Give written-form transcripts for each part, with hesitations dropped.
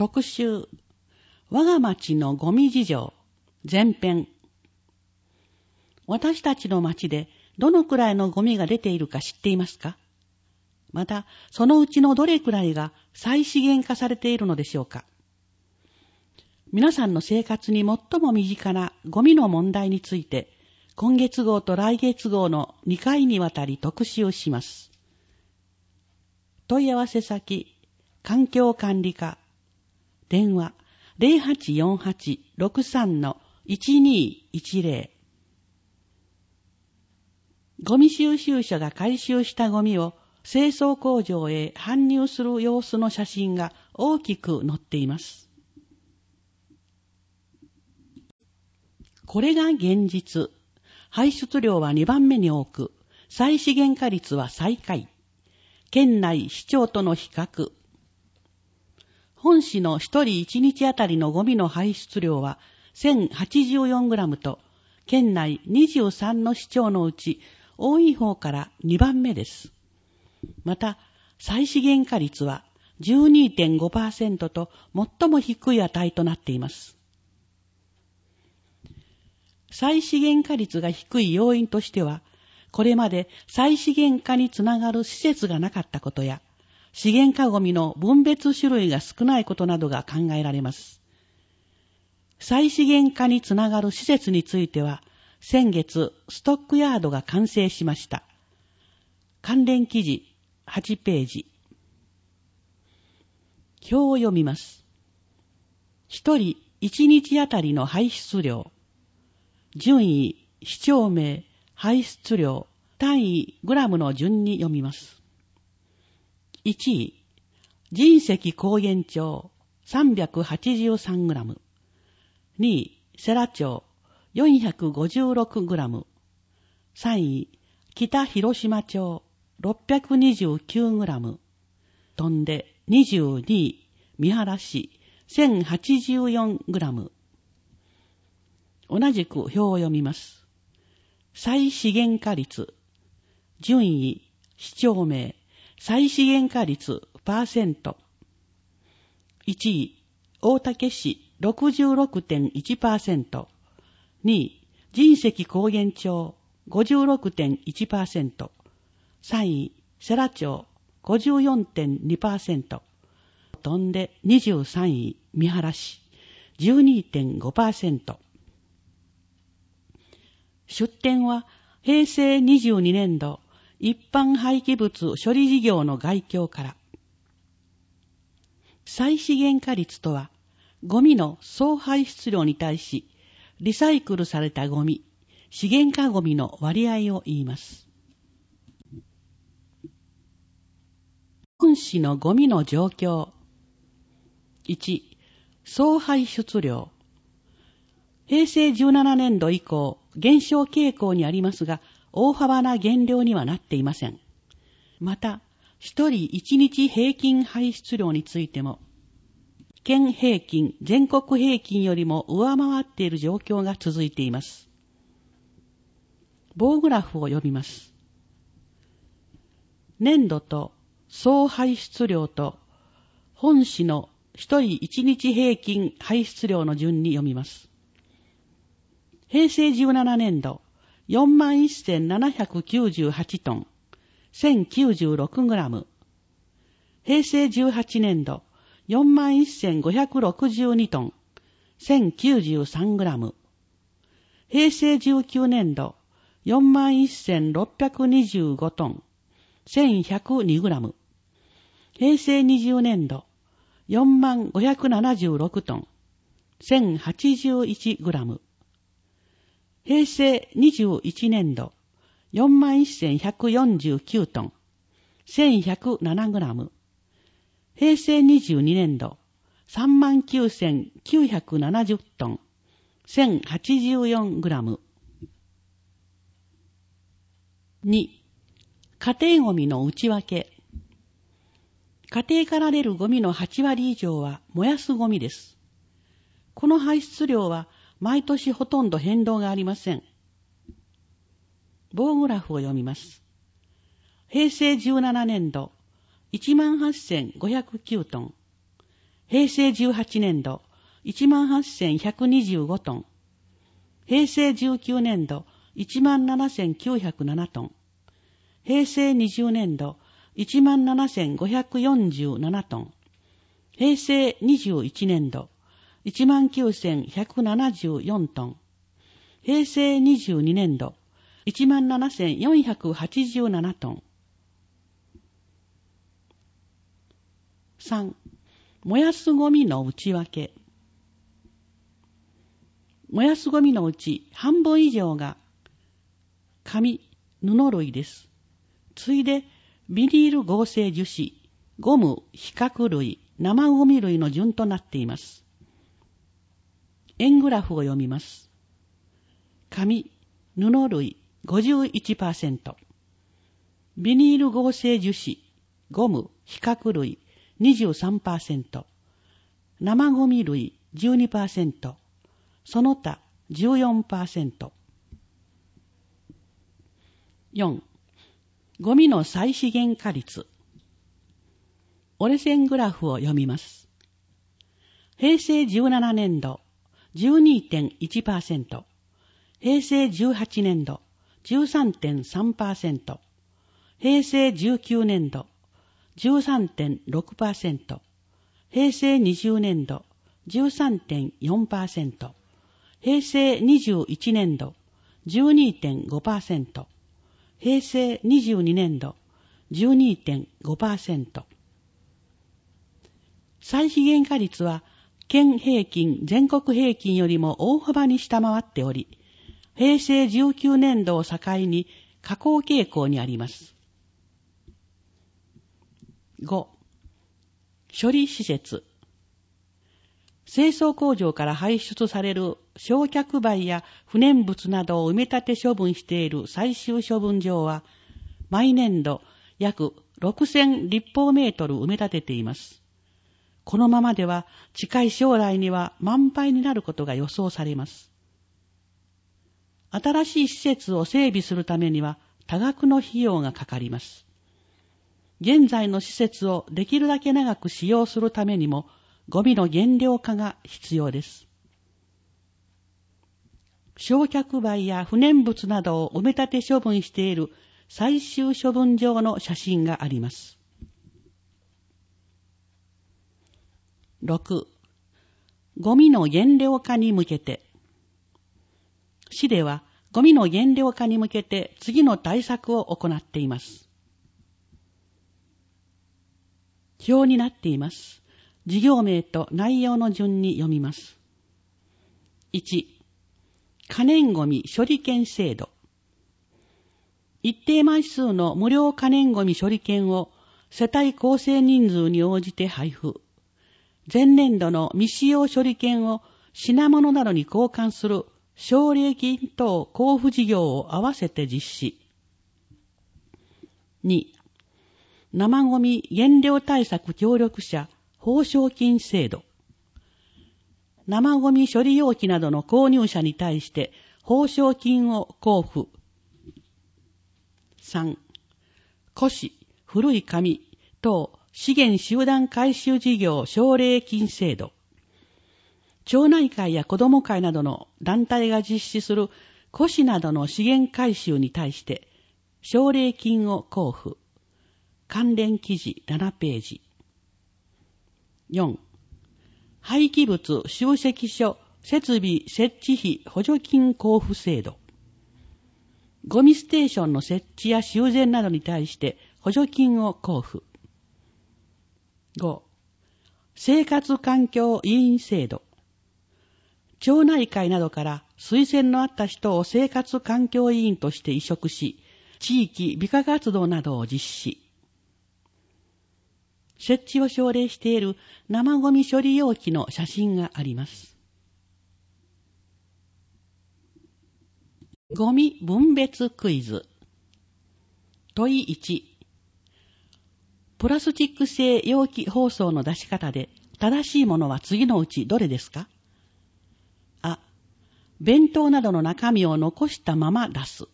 特集、我が町のゴミ事情、前編。私たちの町でどのくらいのゴミが出ているか知っていますか？また、そのうちのどれくらいが再資源化されているのでしょうか？皆さんの生活に最も身近なゴミの問題について、今月号と来月号の2回にわたり特集します。問い合わせ先、環境管理課、電話 0848-63-1210。ゴミ収集車が回収したゴミを清掃工場へ搬入する様子の写真が大きく載っています。これが現実。排出量は2番目に多く、再資源化率は最下位。県内市町との比較。本市の一人1日あたりのゴミの排出量は 1084 グラムと、県内23の市町のうち多い方から2番目です。また、再資源化率は 12.5% と最も低い値となっています。再資源化率が低い要因としては、これまで再資源化につながる施設がなかったことや、資源化ゴミの分別種類が少ないことなどが考えられます。再資源化につながる施設については、先月ストックヤードが完成しました。関連記事8ページ。表を読みます。一人1日あたりの排出量。順位、市町名、排出量、単位、グラムの順に読みます。1位、神石高原町383グラム。2位、世羅町456グラム。3位、北広島町629グラム。飛んで22位、三原市1084グラム。同じく表を読みます。再資源化率、順位、市町名、再資源化率パーセント。1位、大竹市 66.1%。2位、神石高原町 56.1%。3位、世羅町 54.2%。飛んで23位、三原市 12.5%。出典は平成22年度一般廃棄物処理事業の概況から。再資源化率とは、ゴミの総排出量に対し、リサイクルされたゴミ、資源化ゴミの割合を言います。本市のゴミの状況。1、総排出量。平成17年度以降、減少傾向にありますが、大幅な減量にはなっていません。また、一人一日平均排出量についても、県平均、全国平均よりも上回っている状況が続いています。棒グラフを読みます。年度と総排出量と本市の一人一日平均排出量の順に読みます。平成17年度、41,798 トン、1096グラム。平成18年度、41,562 トン、1093グラム。平成19年度、41,625 トン、1102グラム。平成20年度、40,576 トン、1081グラム。平成21年度、41,149 トン、1107グラム。平成22年度、39,970 トン、1084グラム。2、家庭ゴミの内訳。家庭から出るゴミの8割以上は燃やすゴミです。この排出量は毎年ほとんど変動がありません。棒グラフを読みます。平成17年度、18,509 トン。 平成18年度 18,125 トン。平成19年度 17,907 トン。平成20年度 17,547 トン。平成21年度 19,174 トン。平成22年度 17,487 トン。3. 燃やすゴミの内訳。燃やすゴミのうち半分以上が紙、布類です。次いでビニール合成樹脂、ゴム、皮革類、生ゴミ類の順となっています。円グラフを読みます。紙、布類 51%、ビニール合成樹脂、ゴム、皮革類 23%、生ゴミ類 12%、その他 14%。4. ゴミの再資源化率。折れ線グラフを読みます。平成17年度 12.1%、平成18年度 13.3%、平成19年度 13.6%、平成20年度 13.4%、平成21年度 12.5%、平成22年度 12.5%。再資源化率は県平均、全国平均よりも大幅に下回っており、平成19年度を境に下降傾向にあります。5. 処理施設。清掃工場から排出される焼却灰や不燃物などを埋め立て処分している最終処分場は、毎年度約6000立方メートル埋め立てています。このままでは近い将来には満杯になることが予想されます。新しい施設を整備するためには多額の費用がかかります。現在の施設をできるだけ長く使用するためにも、ゴミの減量化が必要です。焼却灰や不燃物などを埋め立て処分している最終処分場の写真があります。6. ゴミの減量化に向けて。市ではゴミの減量化に向けて次の対策を行っています。表になっています。事業名と内容の順に読みます。1. 可燃ゴミ処理券制度。一定枚数の無料可燃ゴミ処理券を世帯構成人数に応じて配布。前年度の未使用処理券を品物などに交換する奨励金等交付事業を合わせて実施。2. 生ゴミ減量対策協力者報奨金制度。生ゴミ処理容器などの購入者に対して報奨金を交付。3. 古紙、古い紙等資源集団回収事業奨励金制度。町内会や子ども会などの団体が実施する古紙などの資源回収に対して奨励金を交付。関連記事7ページ。4. 廃棄物集積所設備設置費補助金交付制度。ゴミステーションの設置や修繕などに対して補助金を交付。5. 生活環境委員制度。町内会などから推薦のあった人を生活環境委員として委嘱し、地域美化活動などを実施。設置を奨励している生ゴミ処理容器の写真があります。ゴミ分別クイズ。問い1。プラスチック製容器包装の出し方で正しいものは次のうちどれですか？あ、弁当などの中身を残したまま出す。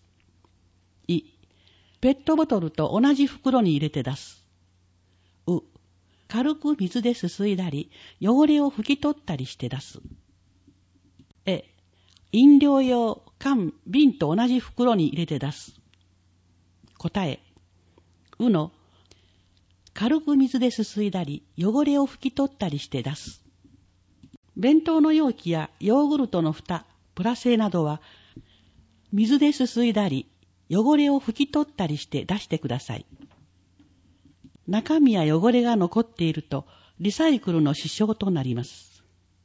い、ペットボトルと同じ袋に入れて出す。う、 軽く水ですすいだり、汚れを拭き取ったりして出す。飲料用缶、瓶と同じ袋に入れて出す。答え。の、軽く水ですすいだり、汚れを拭き取ったりして出す。弁当の容器やヨーグルトの蓋、プラ製などは、水ですすいだり、汚れを拭き取ったりして出してください。中身や汚れが残っていると、リサイクルの支障となります。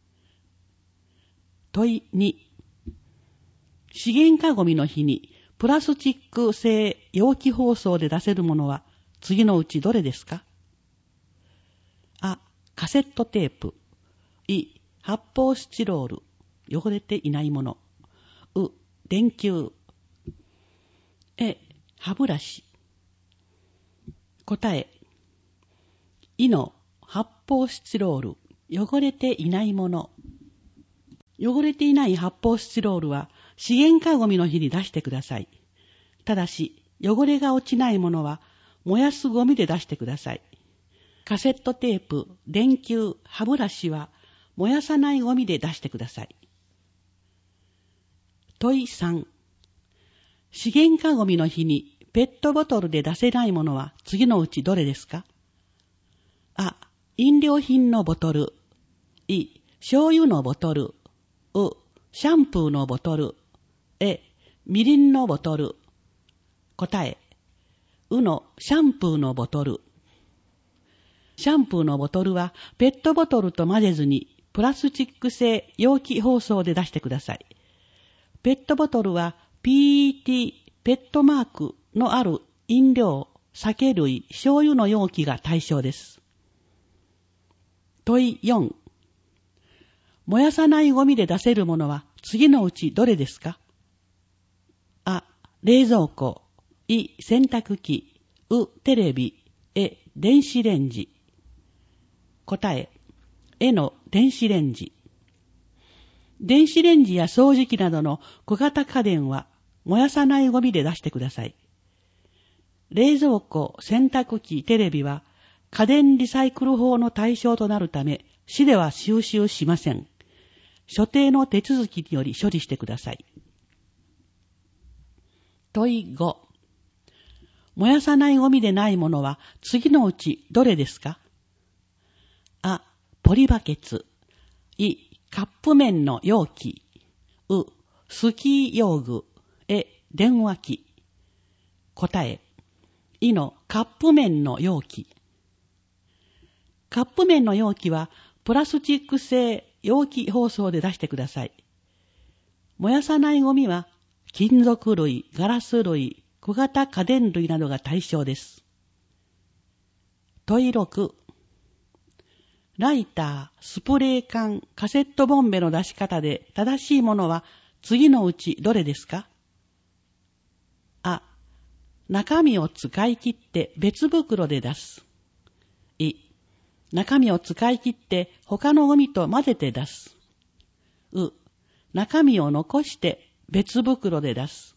問い2。資源化ゴミの日にプラスチック製容器包装で出せるものは次のうちどれですか？あ、カセットテープ。発泡スチロール。汚れていないもの。電球。歯ブラシ。答え。の発泡スチロール。汚れていないもの。汚れていない発泡スチロールは資源化ゴミの日に出してください。ただし、汚れが落ちないものは燃やすゴミで出してください。カセットテープ、電球、歯ブラシは燃やさないゴミで出してください。問い3。資源化ゴミの日にペットボトルで出せないものは次のうちどれですか？あ、飲料品のボトル。醤油のボトル。シャンプーのボトル。みりんのボトル。答え。のシャンプーのボトル。シャンプーのボトルはペットボトルと混ぜずにプラスチック製容器包装で出してください。ペットボトルは PET ペットマークのある飲料、酒類、醤油の容器が対象です。問い4。燃やさないゴミで出せるものは次のうちどれですか？あ、冷蔵庫。洗濯機。テレビ。電子レンジ。答え。の電子レンジ。電子レンジや掃除機などの小型家電は燃やさないゴミで出してください。冷蔵庫、洗濯機、テレビは家電リサイクル法の対象となるため、市では収集しません。所定の手続きにより処理してください。問い5。燃やさないゴミでないものは次のうちどれですか？あ、ポリバケツ。カップ麺の容器。スキー用具。電話機。答え。のカップ麺の容器。カップ麺の容器はプラスチック製容器包装で出してください。燃やさないゴミは金属類、ガラス類、小型家電類などが対象です。問い6。ライター、スプレー缶、カセットボンベの出し方で正しいものは次のうちどれですか？あ、中身を使い切って別袋で出す。中身を使い切って他のゴミと混ぜて出す。中身を残して別袋で出す。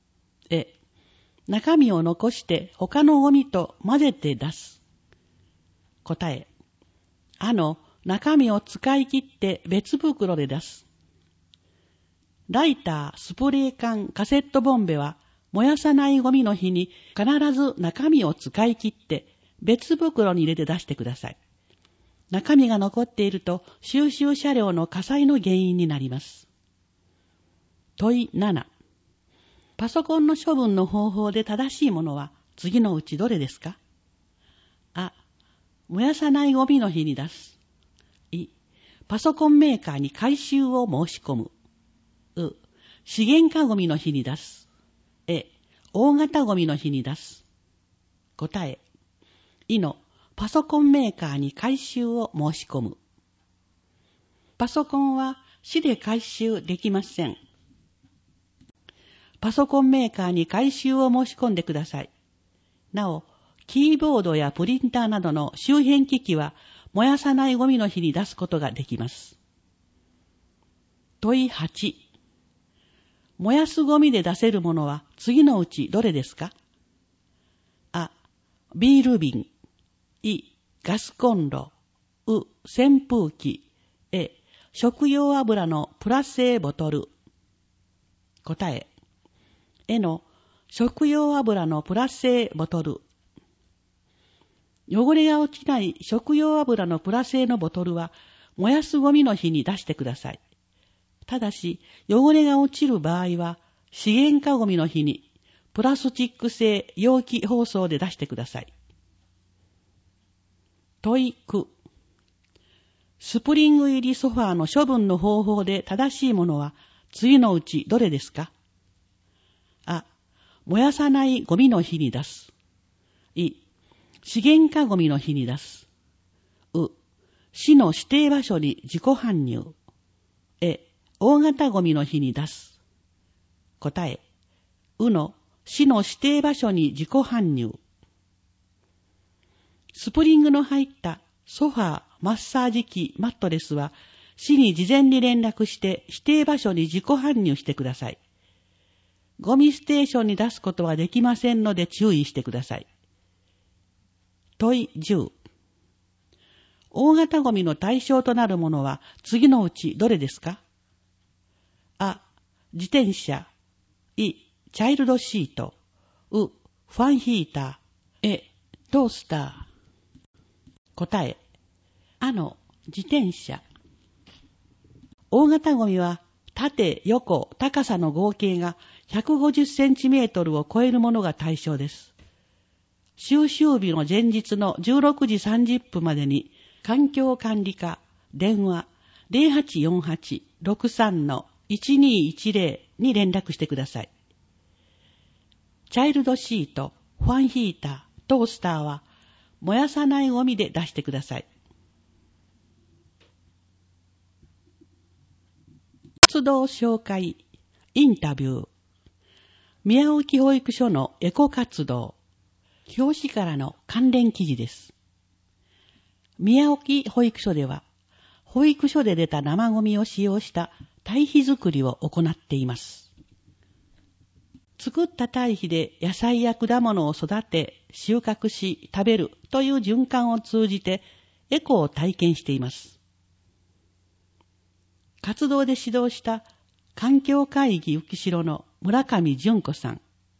中身を残して他のゴミと混ぜて出す。答え。中身を使い切って別袋で出す。ライター、スプレー缶、カセットボンベは燃やさないゴミの日に必ず中身を使い切って別袋に入れて出してください。中身が残っていると収集車両の火災の原因になります。問い7。パソコンの処分の方法で正しいものは次のうちどれですか？あ、燃やさないゴミの日に出す。パソコンメーカーに回収を申し込む。資源化ゴミの日に出す。大型ゴミの日に出す。答え。のパソコンメーカーに回収を申し込む。パソコンは市で回収できません。パソコンメーカーに回収を申し込んでください。なお、キーボードやプリンターなどの周辺機器は燃やさないゴミの日に出すことができます。問い8。燃やすゴミで出せるものは次のうちどれですか？あ、ビール瓶。 ガスコンロ、扇風機、食用油のプラ製ボトル。答え。の食用油のプラ製ボトル。汚れが落ちない食用油のプラ製のボトルは燃やすゴミの日に出してください。ただし、汚れが落ちる場合は資源化ゴミの日にプラスチック製容器包装で出してください。問い9。スプリング入りソファーの処分の方法で正しいものは次のうちどれですか？あ、燃やさないゴミの日に出す。資源化ゴミの日に出す。市の指定場所に自己搬入。大型ゴミの日に出す。答え。の市の指定場所に自己搬入。スプリングの入ったソファー、マッサージ機、マットレスは市に事前に連絡して指定場所に自己搬入してください。ゴミステーションに出すことはできませんので注意してください。問い10。大型ゴミの対象となるものは次のうちどれですか？あ、自転車。チャイルドシート。ファンヒーター。トースター。答え。自転車。大型ゴミは縦、横、高さの合計が150センチメートルを超えるものが対象です。収集日の前日の16時30分までに環境管理課電話 0848-63-1210 に連絡してください。チャイルドシート、ファンヒーター、トースターは燃やさないゴミで出してください。活動紹介、インタビュー。宮沖保育所のエコ活動。表紙からの関連記事です。宮沖保育所では、保育所で出た生ゴミを使用した堆肥作りを行っています。作った堆肥で野菜や果物を育て、収穫し、食べるという循環を通じてエコを体験しています。活動で指導した環境会議浮城の村上純子さん。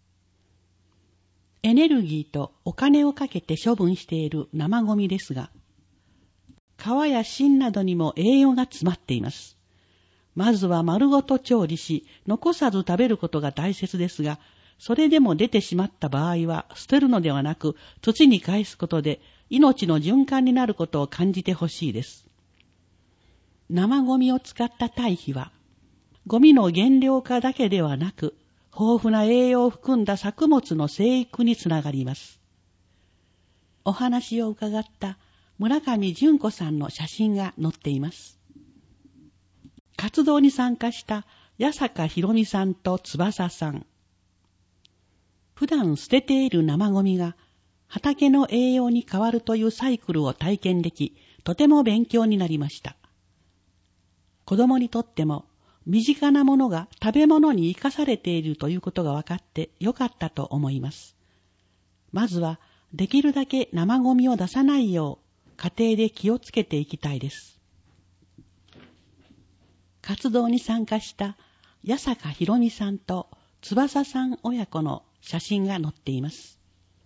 エネルギーとお金をかけて処分している生ゴミですが、皮や芯などにも栄養が詰まっています。まずは丸ごと調理し、残さず食べることが大切ですが、それでも出てしまった場合は捨てるのではなく、土に返すことで命の循環になることを感じてほしいです。生ゴミを使った堆肥は、ゴミの原料化だけではなく、豊富な栄養を含んだ作物の生育につながります。お話を伺った村上純子さんの写真が載っています。活動に参加した八坂ひろみさんと翼さん。普段捨てている生ゴミが畑の栄養に変わるというサイクルを体験でき、とても勉強になりました。子供にとっても身近なものが食べ物に生かされているということが分かってよかったと思います。まずはできるだけ生ゴミを出さないよう家庭で気をつけていきたいです。活動に参加した八坂ひろみさんと翼さん親子の写真が載っています。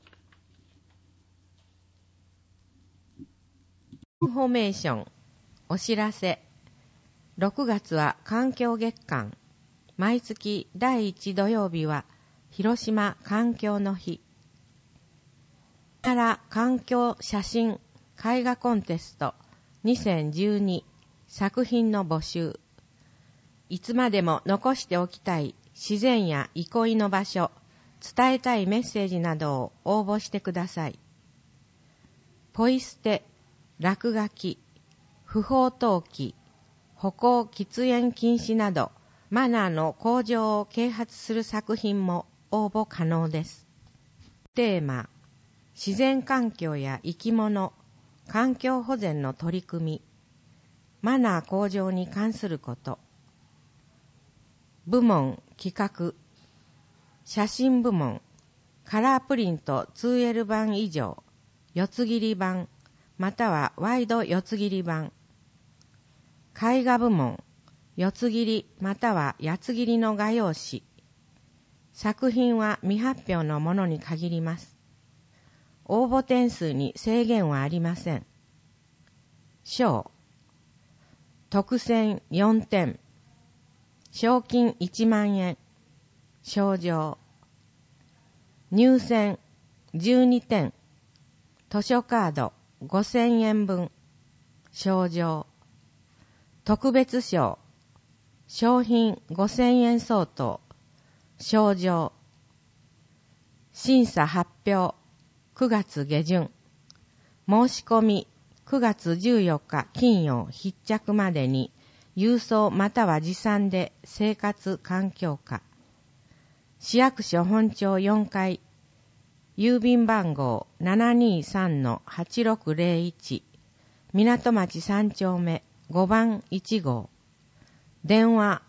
インフォメーション、お知らせ。6月は環境月間。毎月第1土曜日は広島環境の日。奈良環境写真絵画コンテスト2012作品の募集。いつまでも残しておきたい自然や憩いの場所、伝えたいメッセージなどを応募してください。ポイ捨て、落書き、不法投棄、歩行喫煙禁止などマナーの向上を啓発する作品も応募可能です。テーマ、自然環境や生き物、環境保全の取り組み、マナー向上に関すること。部門企画、写真部門、カラープリント 2L 版以上、四つ切り版、 またはワイド四つ切り版。絵画部門、四つ切りまたは八つ切りの画用紙。作品は未発表のものに限ります。応募点数に制限はありません。賞、特選4点、賞金1万円、賞状。入選12点、図書カード5000円分、賞状。特別賞、商品5000円相当、賞状。審査発表9月下旬。申し込み9月14日金曜必着までに郵送または持参で生活環境課。市役所本庁4階、郵便番号 723-8601、港町3丁目5番1号。電話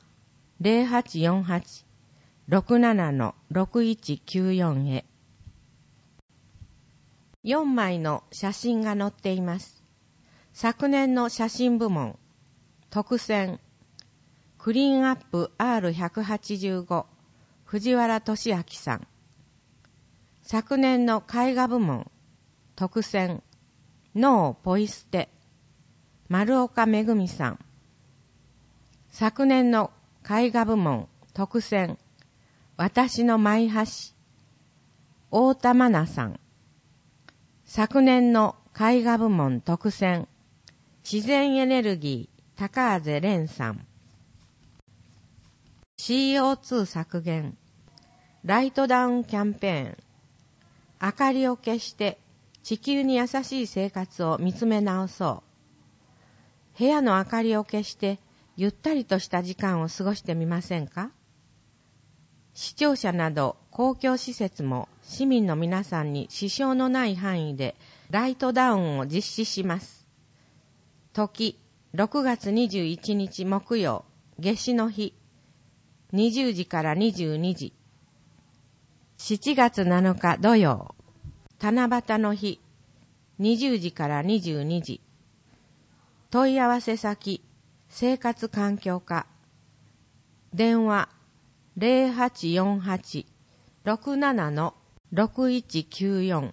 0848-67-6194 へ。4枚の写真が載っています。昨年の写真部門、特選、クリーンアップ R185、藤原俊明さん。昨年の絵画部門、特選、ノーポイ捨て、丸岡めぐみさん。昨年の絵画部門、特選、私の舞橋、大田真奈さん。昨年の絵画部門特選、自然エネルギー、高畔蓮さん。CO2 削減、ライトダウンキャンペーン、明かりを消して地球に優しい生活を見つめ直そう。部屋の明かりを消してゆったりとした時間を過ごしてみませんか？市庁舎など公共施設も市民の皆さんに支障のない範囲でライトダウンを実施します。時、6月21日木曜、夏至の日、20時から22時。7月7日土曜、七夕の日、20時から22時。問い合わせ先、生活環境課。電話、0848-67-6194。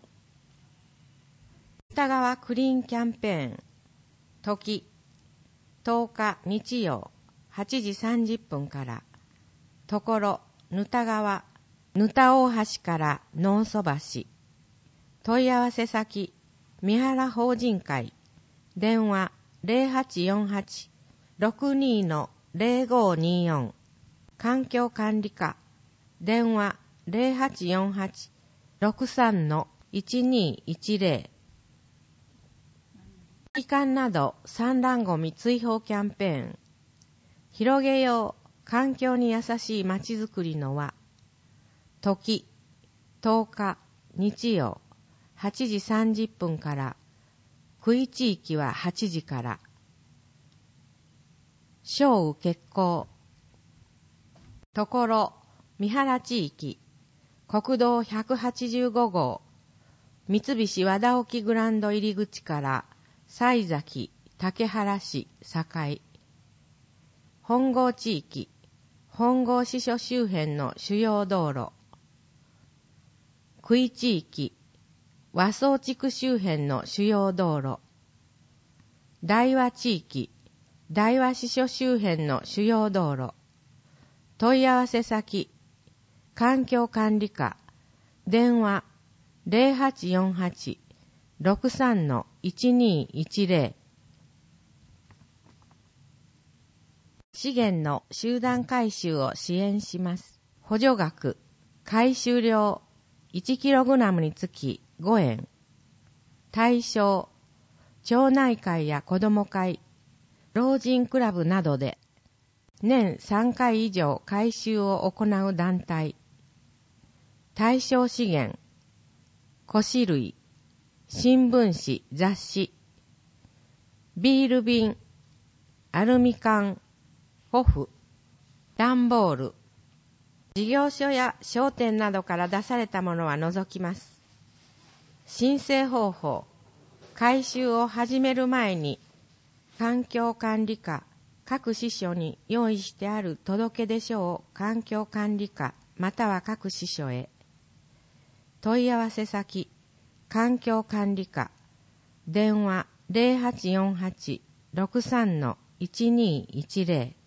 北川クリーンキャンペーン。時、10日日曜、8時30分から。ところ、ぬた川、ぬた大橋から農そ橋。問い合わせ先、三原法人会。電話、0848-62-0524。環境管理課。電話、0848-63-1210。時間など産卵ゴミ追放キャンペーン。広げよう環境に優しいまちづくりの輪。時、10日日曜8時30分から。区域地域は8時から。小雨決行。ところ、三原地域、国道185号、三菱和田沖グランド入り口から西崎、竹原市、堺。本郷地域、本郷支所周辺の主要道路。区域地域、和装地区周辺の主要道路。大和地域、大和支所周辺の主要道路。問い合わせ先、環境管理課。電話、0848-63-1210。資源の集団回収を支援します。補助額、回収量 1kg につき5円。対象、町内会や子ども会、老人クラブなどで年3回以上回収を行う団体。対象資源、古紙類、新聞紙、雑誌、ビール瓶、アルミ缶、ホフ、段ボール。事業所や商店などから出されたものは除きます。申請方法、 改修を始める前に、環境管理課、各支所に用意してある届出書を環境管理課または各支所へ。問い合わせ先、環境管理課、電話 0848-63-1210